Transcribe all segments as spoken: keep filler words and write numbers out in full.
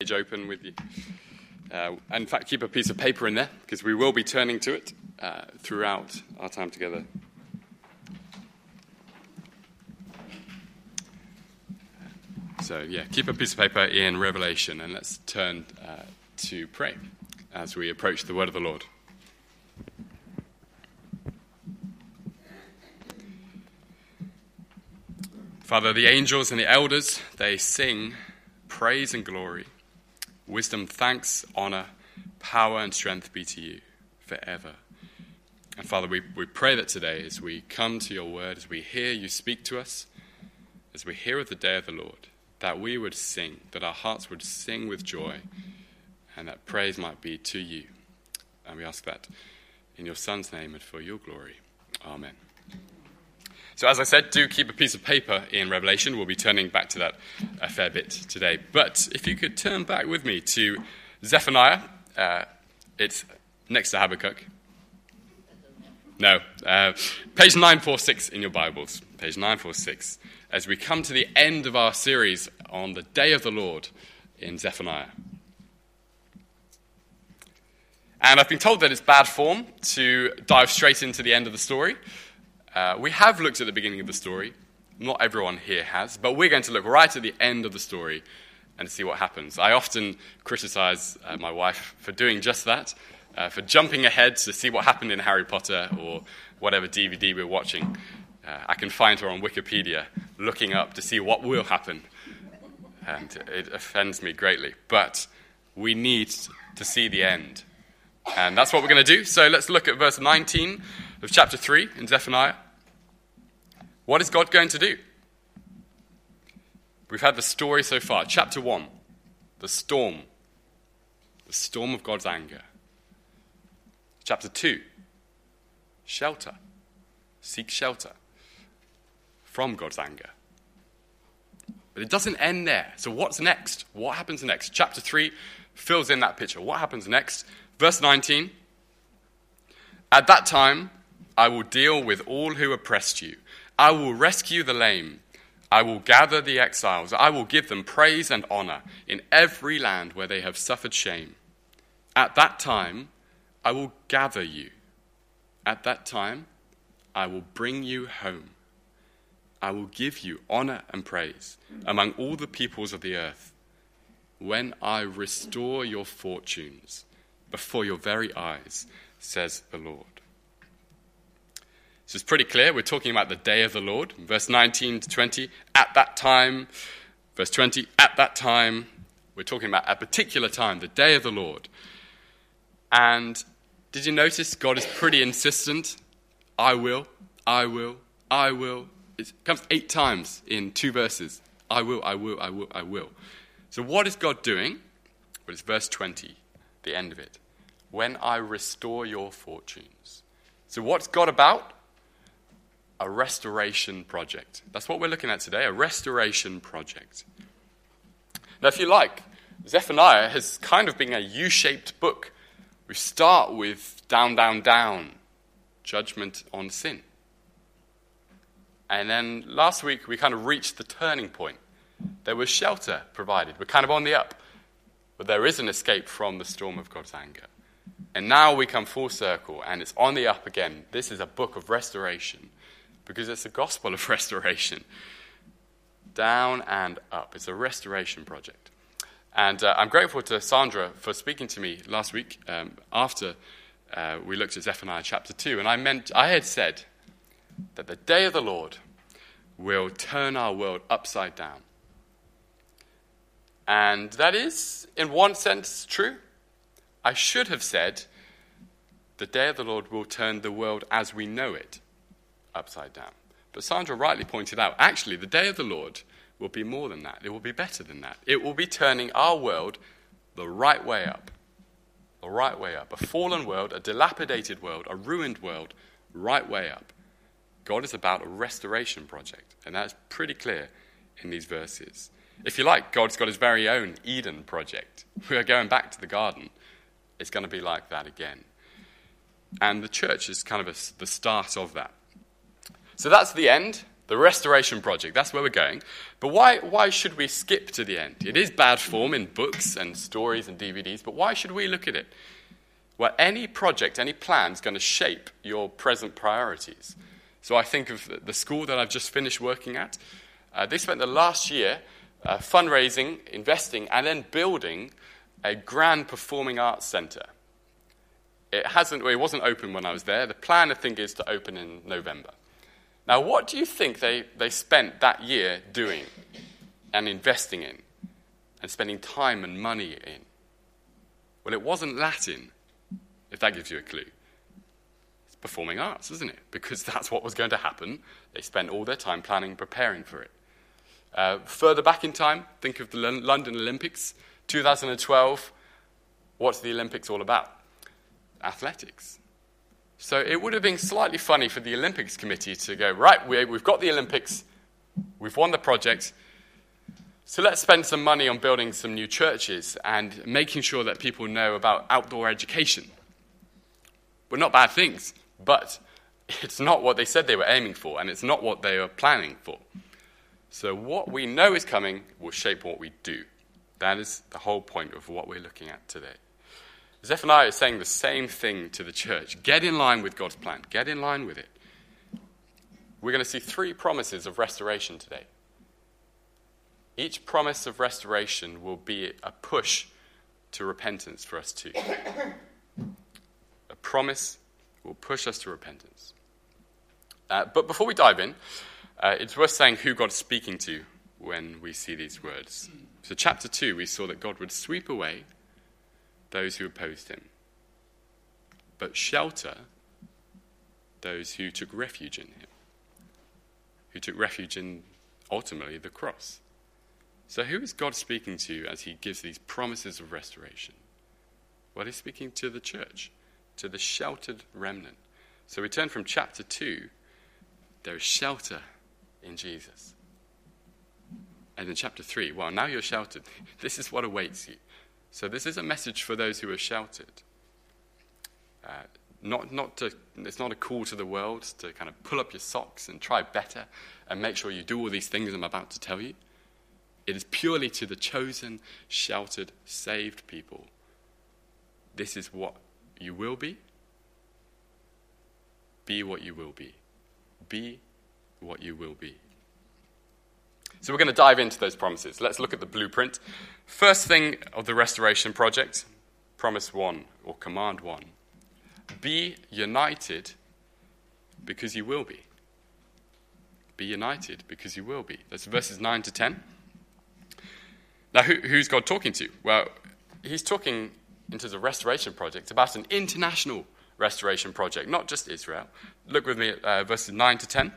page open with you. Uh, in fact, keep a piece of paper in there, because we will be turning to it uh, throughout our time together. So, yeah, keep a piece of paper in Revelation, and let's turn uh, to pray as we approach the word of the Lord. Father, the angels and the elders, they sing praise and glory. Wisdom, thanks, honor, power, and strength be to you forever. And Father, we, we pray that today as we come to your word, as we hear you speak to us, as we hear of the day of the Lord, that we would sing, that our hearts would sing with joy, and that praise might be to you. And we ask that in your Son's name and for your glory. Amen. So as I said, do keep a piece of paper in Revelation. We'll be turning back to that a fair bit today. But if you could turn back with me to Zephaniah. Uh, it's next to Habakkuk. No. Uh, page nine forty-six in your Bibles. Page nine forty-six. As we come to the end of our series on the day of the Lord in Zephaniah. And I've been told that it's bad form to dive straight into the end of the story. Uh, we have looked at the beginning of the story. Not everyone here has, but we're going to look right at the end of the story and see what happens. I often criticize uh, my wife for doing just that, uh, for jumping ahead to see what happened in Harry Potter or whatever D V D we're watching. Uh, I can find her on Wikipedia looking up to see what will happen, and it offends me greatly. But we need to see the end, and that's what we're going to do. So let's look at verse nineteen of chapter three in Zephaniah. What is God going to do? We've had the story so far. Chapter one, the storm. The storm of God's anger. Chapter two, shelter. Seek shelter from God's anger. But it doesn't end there. So what's next? What happens next? Chapter three fills in that picture. What happens next? Verse nineteen. At that time, I will deal with all who oppressed you. I will rescue the lame. I will gather the exiles. I will give them praise and honor in every land where they have suffered shame. At that time, I will gather you. At that time, I will bring you home. I will give you honor and praise among all the peoples of the earth. When I restore your fortunes before your very eyes, says the Lord. So it's pretty clear. We're talking about the day of the Lord. Verse nineteen to twenty, at that time. Verse twenty, at that time. We're talking about a particular time, the day of the Lord. And did you notice God is pretty insistent? I will, I will, I will. It comes eight times in two verses. I will, I will, I will, I will. So what is God doing? Well, it's verse twenty, the end of it. When I restore your fortunes. So what's God about? A restoration project. That's what we're looking at today, a restoration project. Now, if you like, Zephaniah has kind of been a U-shaped book. We start with down, down, down, judgment on sin. And then last week, we kind of reached the turning point. There was shelter provided. We're kind of on the up. But there is an escape from the storm of God's anger. And now we come full circle, and it's on the up again. This is a book of restoration, because it's a gospel of restoration. Down and up. It's a restoration project. And uh, I'm grateful to Sandra for speaking to me last week um, after uh, we looked at Zephaniah chapter two. And I meant, I had said that the day of the Lord will turn our world upside down. And that is, in one sense, true. I should have said the day of the Lord will turn the world as we know it upside down. But Sandra rightly pointed out, actually, the day of the Lord will be more than that. It will be better than that. It will be turning our world the right way up. The right way up. A fallen world, a dilapidated world, a ruined world, right way up. God is about a restoration project, and that's pretty clear in these verses. If you like, God's got his very own Eden project. We're going back to the garden. It's going to be like that again. And the church is kind of a, the start of that. So that's the end. The restoration project, that's where we're going. But why, why should we skip to the end? It is bad form in books and stories and D V Ds, but why should we look at it? Well, any project, any plan is going to shape your present priorities. So I think of the school that I've just finished working at. Uh, they spent the last year uh, fundraising, investing, and then building a grand performing arts centre. It hasn't, well, it wasn't open when I was there. The plan, I think, is to open in November. Now, what do you think they, they spent that year doing and investing in and spending time and money in? Well, it wasn't Latin, if that gives you a clue. It's performing arts, isn't it? Because that's what was going to happen. They spent all their time planning, preparing for it. Uh, further back in time, think of the L- London Olympics, two thousand twelve. What's the Olympics all about? Athletics. So it would have been slightly funny for the Olympics committee to go, right, we, we've got the Olympics, we've won the project, so let's spend some money on building some new churches and making sure that people know about outdoor education. Well, not bad things, but it's not what they said they were aiming for, and it's not what they were planning for. So what we know is coming will shape what we do. That is the whole point of what we're looking at today. Zephaniah is saying the same thing to the church. Get in line with God's plan. Get in line with it. We're going to see three promises of restoration today. Each promise of restoration will be a push to repentance for us too. A promise will push us to repentance. Uh, but before we dive in, uh, it's worth saying who God's speaking to when we see these words. So chapter two, we saw that God would sweep away those who opposed him, but shelter those who took refuge in him, who took refuge in, ultimately, the cross. So who is God speaking to as he gives these promises of restoration? Well, he's speaking to the church, to the sheltered remnant. So we turn from chapter two, there is shelter in Jesus. And in chapter three, well, now you're sheltered. This is what awaits you. So this is a message for those who are sheltered. Uh, not, not to, it's not a call to the world to kind of pull up your socks and try better and make sure you do all these things I'm about to tell you. It is purely to the chosen, sheltered, saved people. This is what you will be. Be what you will be. Be what you will be. So we're going to dive into those promises. Let's look at the blueprint. First thing of the restoration project, promise one, or command one. Be united because you will be. Be united because you will be. That's verses nine to ten. Now, who, who's God talking to? Well, he's talking into the restoration project about an international restoration project, not just Israel. Look with me at uh, verses nine to ten.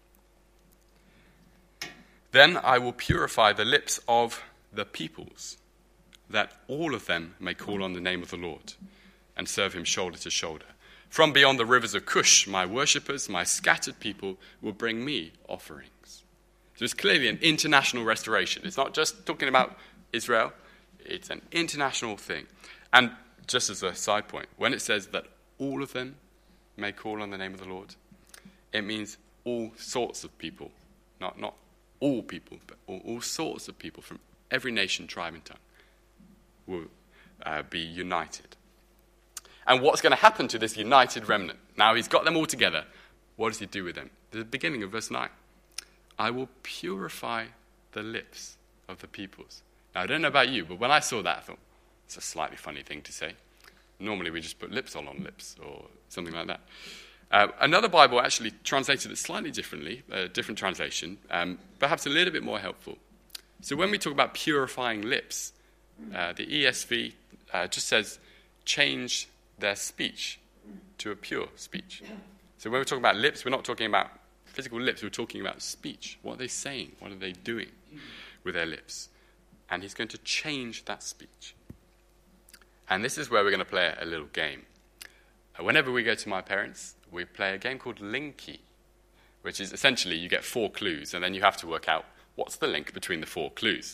Then I will purify the lips of the peoples, that all of them may call on the name of the Lord and serve him shoulder to shoulder. From beyond the rivers of Cush, my worshippers, my scattered people, will bring me offerings. So it's clearly an international restoration. It's not just talking about Israel. It's an international thing. And just as a side point, when it says that all of them may call on the name of the Lord, it means all sorts of people, not not all people, but all, all sorts of people from every nation, tribe, and tongue will uh, be united. And what's going to happen to this united remnant? Now he's got them all together. What does he do with them? The beginning of verse nine. I will purify the lips of the peoples. Now I don't know about you, but when I saw that, I thought, it's a slightly funny thing to say. Normally we just put lips on on lips or something like that. Uh, another Bible actually translated it slightly differently, a different translation, um, perhaps a little bit more helpful. So when we talk about purifying lips, uh, the E S V uh, just says, change their speech to a pure speech. So when we're talking about lips, we're not talking about physical lips, we're talking about speech. What are they saying? What are they doing with their lips? And he's going to change that speech. And this is where we're going to play a little game. Uh, whenever we go to my parents', we play a game called Linky, which is essentially you get four clues, and then you have to work out what's the link between the four clues.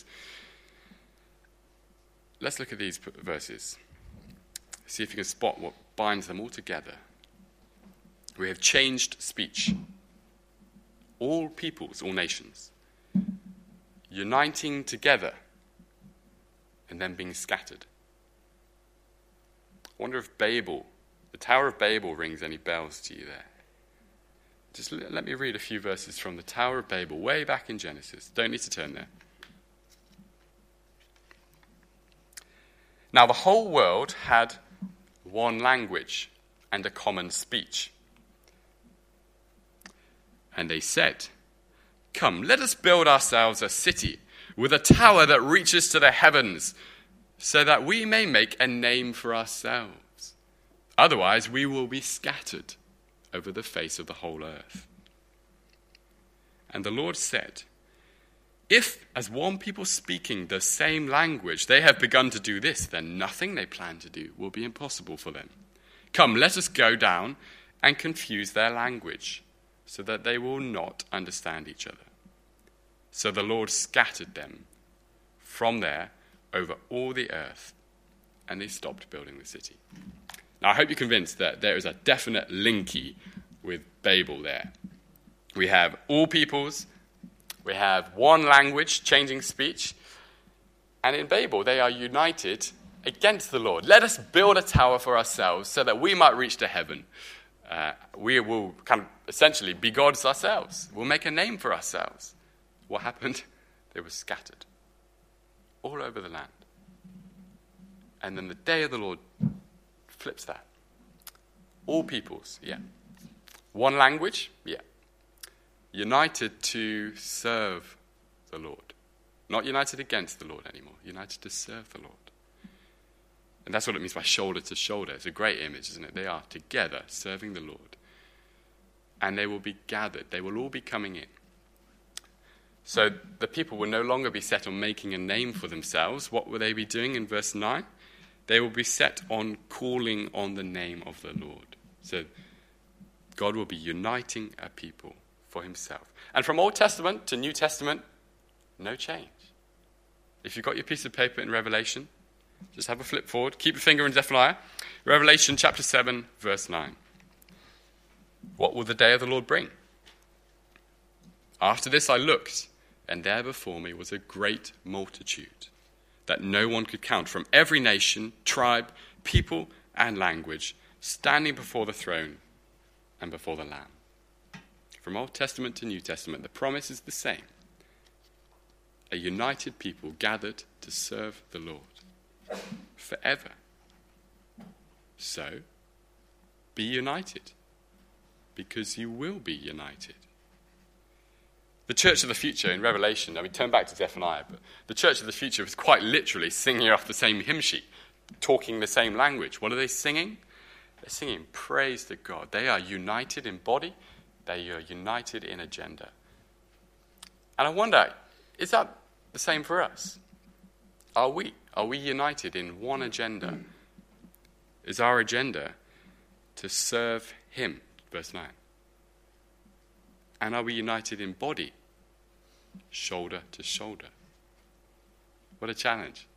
Let's look at these verses. See if you can spot what binds them all together. We have changed speech. all peoples, all nations, uniting together and then being scattered. I wonder if Babel, the Tower of Babel, rings any bells to you there. Just let me read a few verses from the Tower of Babel, way back in Genesis. Don't need to turn there. Now the whole world had one language and a common speech. And they said, "Come, let us build ourselves a city with a tower that reaches to the heavens, so that we may make a name for ourselves. Otherwise we will be scattered over the face of the whole earth." And the Lord said, "If, as one people speaking the same language, they have begun to do this, then nothing they plan to do will be impossible for them. Come, let us go down and confuse their language, so that they will not understand each other." So the Lord scattered them from there over all the earth, and they stopped building the city. Now, I hope you're convinced that there is a definite linky with Babel there. We have all peoples, we have one language, changing speech, and in Babel they are united against the Lord. Let us build a tower for ourselves so that we might reach to heaven. Uh, we will kind of essentially be gods ourselves. We'll make a name for ourselves. What happened? They were scattered all over the land. And then the day of the Lord flips that. All peoples, yeah. One language, yeah. United to serve the Lord. Not united against the Lord anymore. United to serve the Lord. And that's what it means by shoulder to shoulder. It's a great image, isn't it? They are together serving the Lord. And they will be gathered. They will all be coming in. So the people will no longer be set on making a name for themselves. What will they be doing in verse nine? They will be set on calling on the name of the Lord. So God will be uniting a people for himself. And from Old Testament to New Testament, no change. If you've got your piece of paper in Revelation, just have a flip forward. Keep your finger in Zephaniah. Revelation chapter seven, verse nine. What will the day of the Lord bring? After this I looked, and there before me was a great multitude that no one could count, from every nation, tribe, people, and language, standing before the throne and before the Lamb. From Old Testament to New Testament, the promise is the same. A united people gathered to serve the Lord forever. So, be united, because you will be united. The church of the future in Revelation, I mean, turn back to Zephaniah, but the church of the future is quite literally singing off the same hymn sheet, talking the same language. What are they singing? They're singing praise to God. They are united in body. They are united in agenda. And I wonder, is that the same for us? Are we? Are we united in one agenda? Is our agenda to serve him? Verse nine. And are we united in body? Shoulder to shoulder. What a challenge.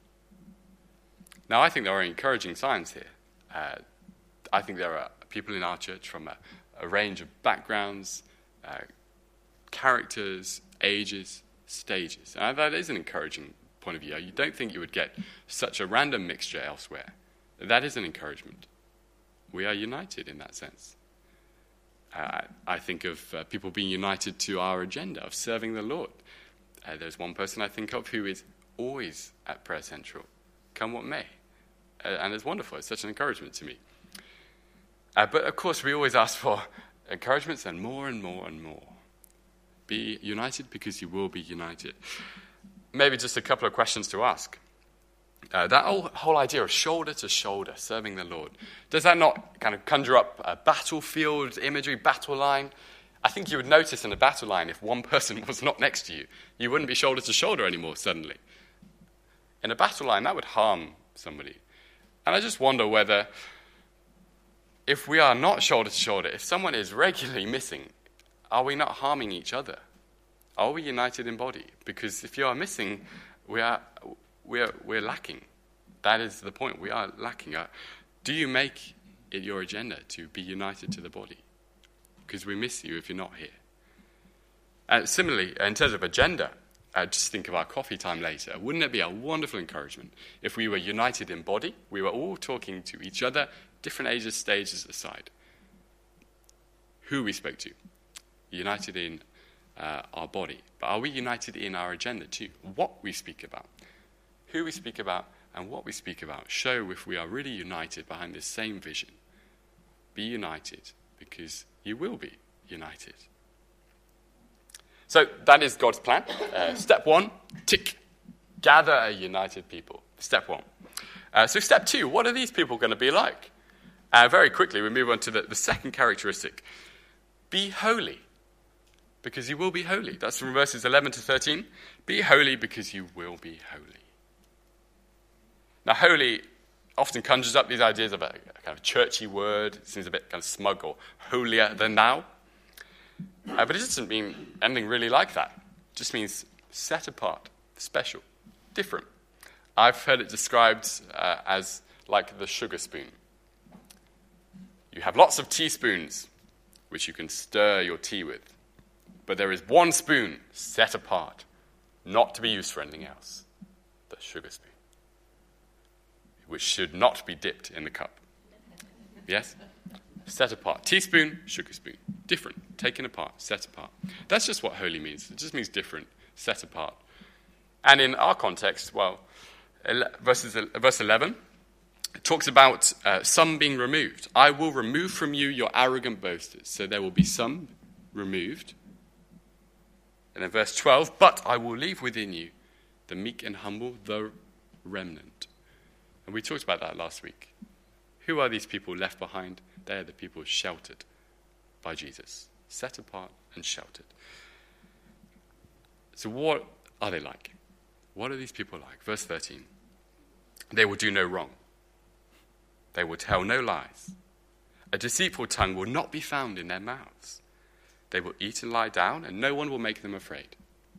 Now, I think there are encouraging signs here. Uh, I think there are people in our church from a, a range of backgrounds, uh, characters, ages, stages. And that is an encouraging point of view. You don't think you would get such a random mixture elsewhere. That is an encouragement. We are united in that sense. Uh, I think of uh, people being united to our agenda of serving the Lord. Uh, there's one person I think of who is always at Prayer Central, come what may. Uh, and it's wonderful. It's such an encouragement to me. Uh, but of course, we always ask for encouragements and more and more and more. Be united because you will be united. Maybe just a couple of questions to ask. Uh, that whole, whole idea of shoulder to shoulder, serving the Lord, does that not kind of conjure up a battlefield imagery, battle line? I think you would notice in a battle line if one person was not next to you, you wouldn't be shoulder to shoulder anymore suddenly. In a battle line, that would harm somebody. And I just wonder whether, if we are not shoulder to shoulder, if someone is regularly missing, are we not harming each other? Are we united in body? Because if you are missing, we are... We're, we're lacking. That is the point. We are lacking. Uh, do you make it your agenda to be united to the body? Because we miss you if you're not here. Uh, similarly, in terms of agenda, uh, just think of our coffee time later. Wouldn't it be a wonderful encouragement if we were united in body? We were all talking to each other, different ages, stages aside. Who we spoke to, united in uh, our body. But are we united in our agenda too? What we speak about, who we speak about, and what we speak about show if we are really united behind this same vision. Be united, because you will be united. So that is God's plan. Uh, step one, tick. Gather a united people. Step one. Uh, so step two, what are these people going to be like? Uh, very quickly, we move on to the, the second characteristic. Be holy, because you will be holy. That's from verses eleven to thirteen. Be holy because you will be holy. Now, holy often conjures up these ideas of a, a kind of churchy word. It seems a bit kind of smug or holier than thou. Uh, but it doesn't mean anything really like that. It just means set apart, special, different. I've heard it described uh, as like the sugar spoon. You have lots of teaspoons, which you can stir your tea with. But there is one spoon set apart, not to be used for anything else, the sugar spoon, which should not be dipped in the cup. Yes? Set apart. Teaspoon, sugar spoon. Different. Taken apart. Set apart. That's just what holy means. It just means different. Set apart. And in our context, well, verses, verse eleven, it talks about uh, some being removed. I will remove from you your arrogant boasters. So there will be some removed. And in verse twelve, but I will leave within you the meek and humble, the remnant. And we talked about that last week. Who are these people left behind? They are the people sheltered by Jesus, set apart and sheltered. So what are they like? What are these people like? Verse thirteen. They will do no wrong. They will tell no lies. A deceitful tongue will not be found in their mouths. They will eat and lie down, and no one will make them afraid.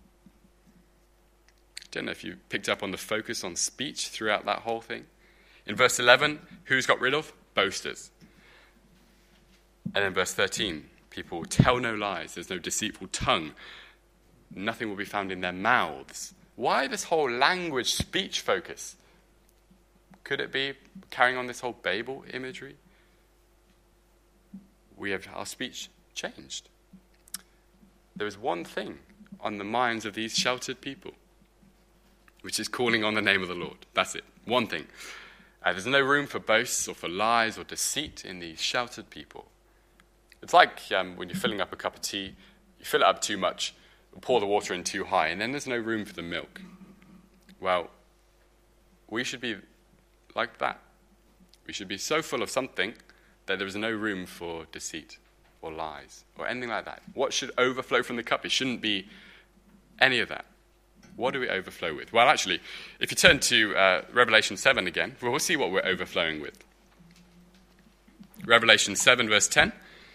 I don't know if you picked up on the focus on speech throughout that whole thing. In verse eleven, who's got rid of? Boasters. And in verse thirteen, people will tell no lies. There's no deceitful tongue. Nothing will be found in their mouths. Why this whole language, speech focus? Could it be carrying on this whole Babel imagery? We have our speech changed. There is one thing on the minds of these sheltered people, which is calling on the name of the Lord. That's it. One thing. Uh, there's no room for boasts or for lies or deceit in these sheltered people. It's like um, when you're filling up a cup of tea, you fill it up too much, pour the water in too high, and then there's no room for the milk. Well, we should be like that. We should be so full of something that there is no room for deceit or lies or anything like that. What should overflow from the cup? It shouldn't be any of that. What do we overflow with? Well, actually, if you turn to uh, Revelation seven again, we'll see what we're overflowing with. Revelation seven, verse ten.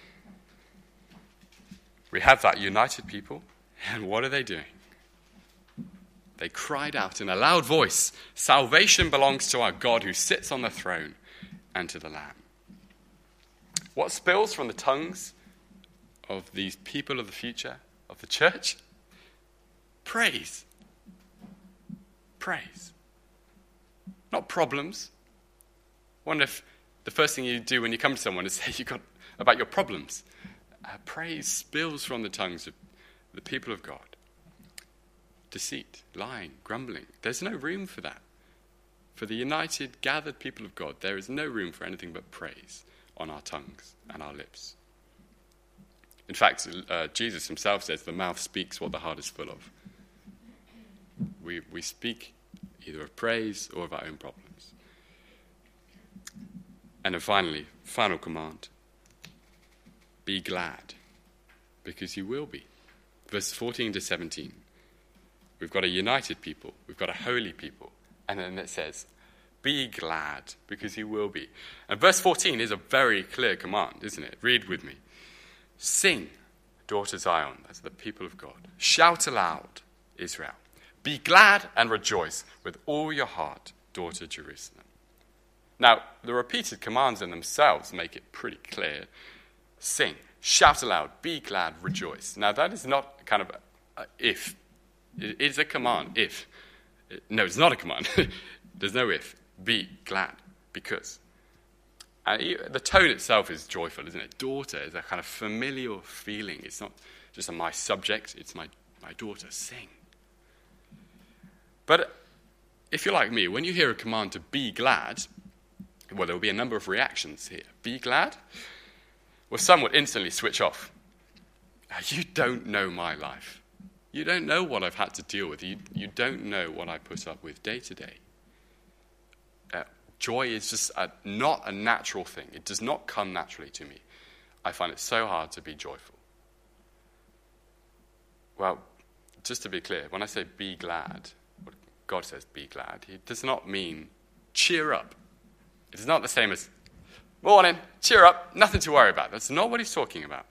We have that united people, and what are they doing? They cried out in a loud voice, salvation belongs to our God who sits on the throne and to the Lamb. What spills from the tongues of these people of the future, of the church? Praise. Praise. Not problems. I wonder if the first thing you do when you come to someone is say you got about your problems. Uh, praise spills from the tongues of the people of God. Deceit, lying, grumbling. There's no room for that. For the united, gathered people of God, there is no room for anything but praise on our tongues and our lips. In fact, uh, Jesus himself says the mouth speaks what the heart is full of. We, we speak either of praise or of our own problems. And then finally, final command. Be glad, because you will be. Verse fourteen to seventeen. We've got a united people. We've got a holy people. And then it says, be glad, because you will be. And verse fourteen is a very clear command, isn't it? Read with me. Sing, daughter Zion, that's the people of God. Shout aloud, Israel. Be glad and rejoice with all your heart, daughter Jerusalem. Now, the repeated commands in themselves make it pretty clear. Sing, shout aloud, be glad, rejoice. Now, that is not kind of uh, if. It is a command, if. No, it's not a command. There's no if. Be glad, because. Uh, the tone itself is joyful, isn't it? Daughter is a kind of familial feeling. It's not just a my subject, it's my, my daughter. Sing. But if you're like me, when you hear a command to be glad, well, there will be a number of reactions here. Be glad? Well, some would instantly switch off. You don't know my life. You don't know what I've had to deal with. You, you don't know what I put up with day to day. Uh, joy is just a, not a natural thing. It does not come naturally to me. I find it so hard to be joyful. Well, just to be clear, when I say be glad, what God says be glad, it does not mean cheer up. It is not the same as, morning, cheer up, nothing to worry about. That's not what he's talking about.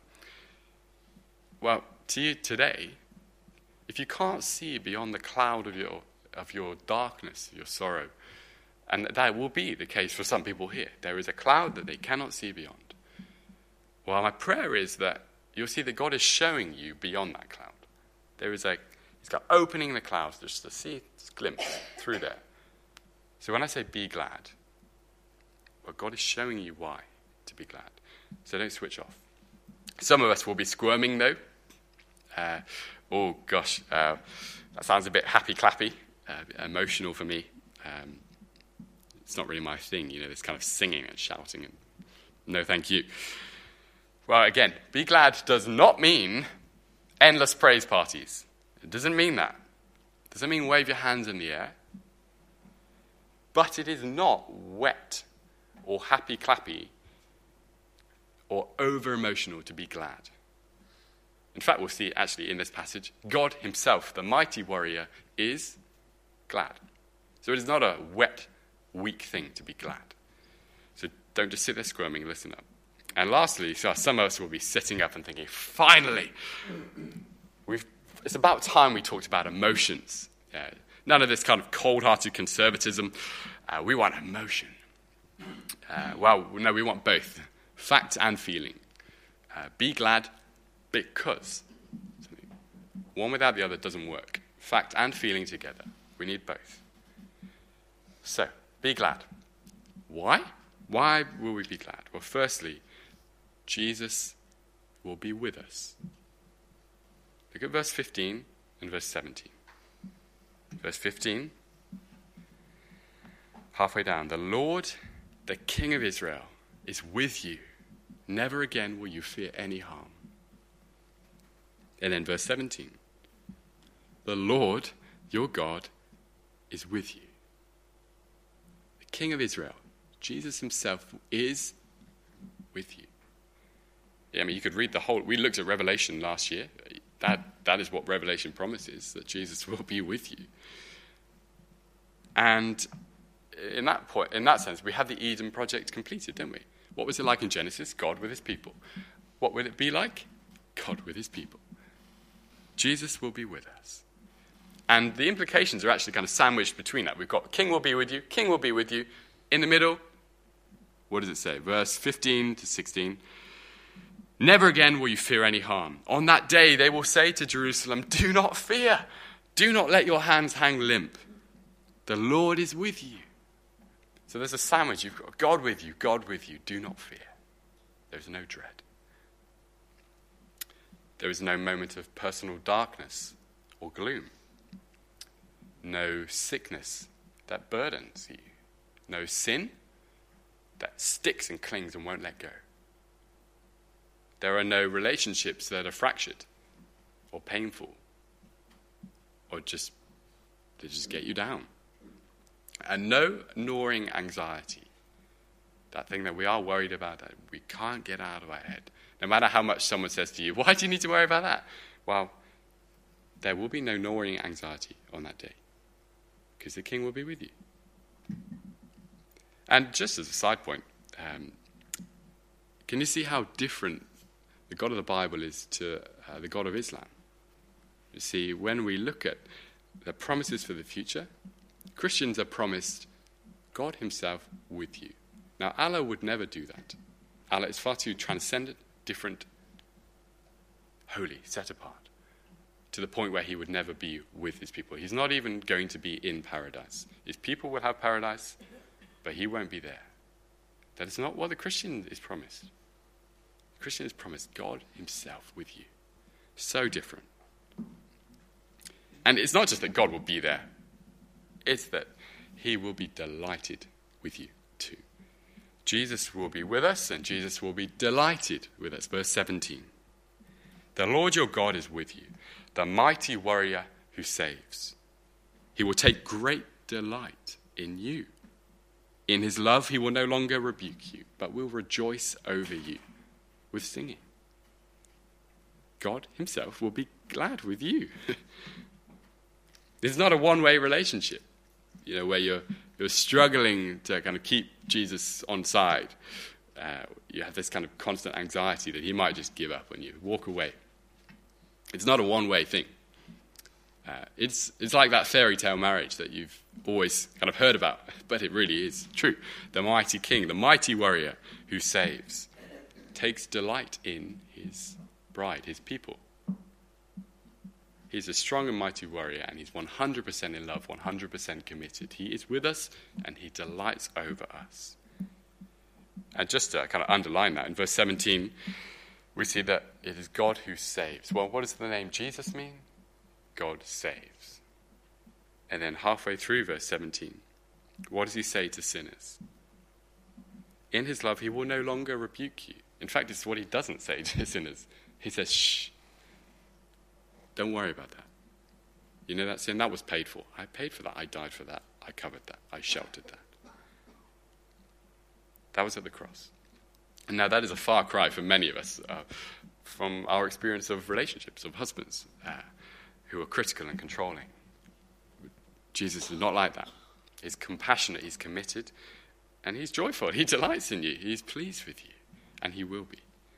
Well, to you today, if you can't see beyond the cloud of your of your darkness, your sorrow, and that will be the case for some people here, there is a cloud that they cannot see beyond. Well, my prayer is that you'll see that God is showing you beyond that cloud. There is a, he's got opening the clouds just to see a glimpse through there. So when I say be glad, well, God is showing you why to be glad. So don't switch off. Some of us will be squirming though. Uh, oh gosh, uh, that sounds a bit happy-clappy, uh, emotional for me. Um, it's not really my thing, you know, this kind of singing and shouting. And no, thank you. Well, again, be glad does not mean endless praise parties. It doesn't mean that. It doesn't mean wave your hands in the air. But it is not wet or happy-clappy or over-emotional to be glad. In fact, we'll see actually in this passage, God himself, the mighty warrior, is glad. So it is not a wet, weak thing to be glad. So don't just sit there squirming, listen up. And lastly, so some of us will be sitting up and thinking, finally, we've, it's about time we talked about emotions. Yeah, none of this kind of cold-hearted conservatism. Uh, we want emotion. Uh, well, no, we want both, fact and feeling. Uh, be glad because one without the other doesn't work. Fact and feeling together. We need both. So, be glad. Why? Why will we be glad? Well, firstly, Jesus will be with us. Look at verse fifteen and verse seventeen. Verse fifteen, halfway down. The Lord, the King of Israel, is with you. Never again will you fear any harm. And then verse seventeen. The Lord, your God, is with you. The King of Israel, Jesus himself, is with you. Yeah, I mean, you could read the whole... We looked at Revelation last year. That That is what Revelation promises, that Jesus will be with you. And in that point, in that sense, we have the Eden project completed, don't we? What was it like in Genesis? God with his people. What will it be like? God with his people. Jesus will be with us. And the implications are actually kind of sandwiched between that. We've got King will be with you, King will be with you. In the middle, what does it say? Verse fifteen to sixteen. Never again will you fear any harm. On that day they will say to Jerusalem, do not fear. Do not let your hands hang limp. The Lord is with you. So there's a sandwich. You've got God with you, God with you. Do not fear. There's no dread. There is no moment of personal darkness or gloom. No sickness that burdens you. No sin that sticks and clings and won't let go. There are no relationships that are fractured or painful or just, they just get you down. And no gnawing anxiety. That thing that we are worried about that we can't get out of our head. No matter how much someone says to you, why do you need to worry about that? Well, there will be no gnawing anxiety on that day because the King will be with you. And just as a side point, um, can you see how different the God of the Bible is to uh, the God of Islam? You see, when we look at the promises for the future, Christians are promised God himself with you. Now, Allah would never do that. Allah is far too transcendent, different, holy, set apart. to the point where he would never be with his people. He's not even going to be in paradise. His people will have paradise, but he won't be there. That is not what the Christian is promised. The Christian is promised God himself with you. So different. And it's not just that God will be there. It's that he will be delighted with you too. Jesus will be with us, and Jesus will be delighted with us. Verse seventeen. The Lord your God is with you, the mighty warrior who saves. He will take great delight in you. In his love he will no longer rebuke you, but will rejoice over you with singing. God himself will be glad with you. This is not a one-way relationship, you know, where you're you're struggling to kind of keep Jesus on side. Uh, you have this kind of constant anxiety that he might just give up on you, walk away. It's not a one-way thing. Uh, it's it's like that fairy tale marriage that you've always kind of heard about, but it really is true. The mighty king, the mighty warrior who saves, takes delight in his bride, his people. He's a strong and mighty warrior, and he's one hundred percent in love, one hundred percent committed. He is with us, and he delights over us. And just to kind of underline that, in verse seventeen, we see that it is God who saves. Well, what does the name Jesus mean? God saves. And then halfway through verse seventeen, what does he say to sinners? In his love, he will no longer rebuke you. In fact, it's what he doesn't say to sinners. He says, shh, don't worry about that. You know that sin? That was paid for. I paid for that. I died for that. I covered that. I sheltered that. That was at the cross. And now that is a far cry for many of us uh, from our experience of relationships, of husbands uh, who are critical and controlling. Jesus is not like that. He's compassionate, he's committed, and he's joyful. He delights in you. He's pleased with you, and he will be.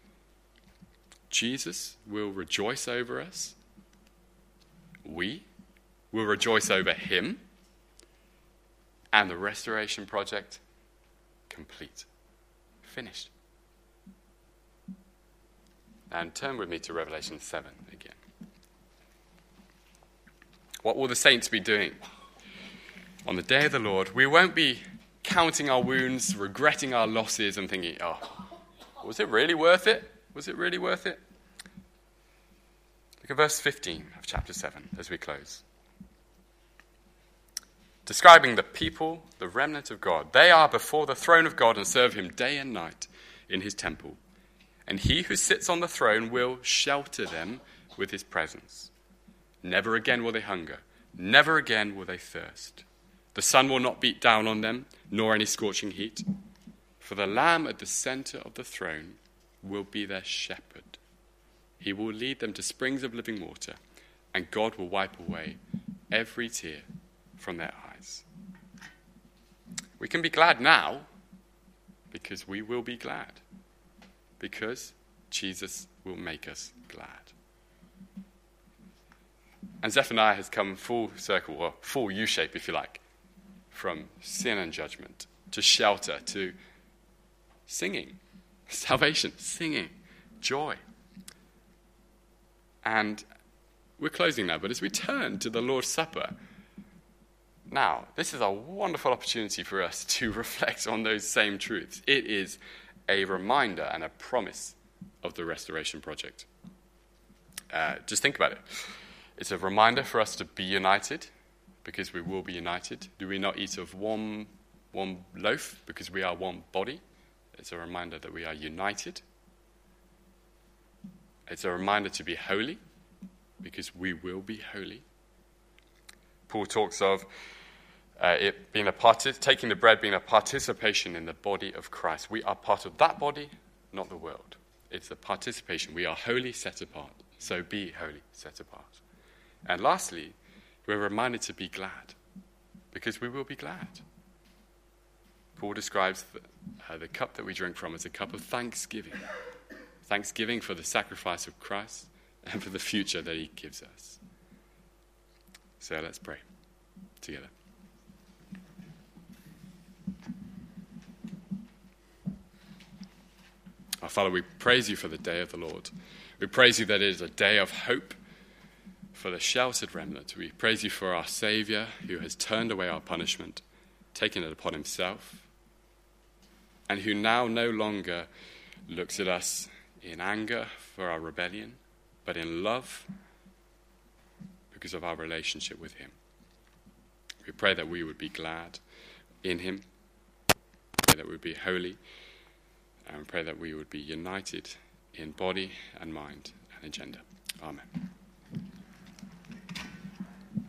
Jesus will rejoice over us. We will rejoice over him, and the restoration project complete, finished. And turn with me to Revelation seven again. What will the saints be doing on the day of the Lord? We won't be counting our wounds, regretting our losses, and thinking, oh, was it really worth it? Was it really worth it? Look at verse fifteen of chapter seven as we close. Describing the people, the remnant of God. They are before the throne of God and serve him day and night in his temple. And he who sits on the throne will shelter them with his presence. Never again will they hunger. Never again will they thirst. The sun will not beat down on them, nor any scorching heat. For the Lamb at the center of the throne will be their shepherd. He will lead them to springs of living water, and God will wipe away every tear from their eyes. We can be glad now because we will be glad. Because Jesus will make us glad. And Zephaniah has come full circle, or full U-shape if you like, from sin and judgment to shelter to singing, salvation, singing, joy. And we're closing now, but as we turn to the Lord's Supper, now, this is a wonderful opportunity for us to reflect on those same truths. It is a reminder and a promise of the restoration project. Uh, just think about it. It's a reminder for us to be united, because we will be united. Do we not eat of one, one loaf, because we are one body? It's a reminder that we are united. It's a reminder to be holy, because we will be holy. Paul talks of uh, it being a part- taking the bread being a participation in the body of Christ. We are part of that body, not the world. It's a participation. We are holy, set apart. So be holy, set apart. And lastly, we're reminded to be glad, because we will be glad. Paul describes the, uh, the cup that we drink from as a cup of thanksgiving. Thanksgiving for the sacrifice of Christ and for the future that he gives us. So let's pray together. Our Father, we praise you for the day of the Lord. We praise you that it is a day of hope for the sheltered remnant. We praise you for our Saviour who has turned away our punishment, taken it upon himself, and who now no longer looks at us in anger for our rebellion, but in love because of our relationship with him. We pray that we would be glad in him, pray that we would be holy, and pray that we would be united in body and mind and agenda. Amen.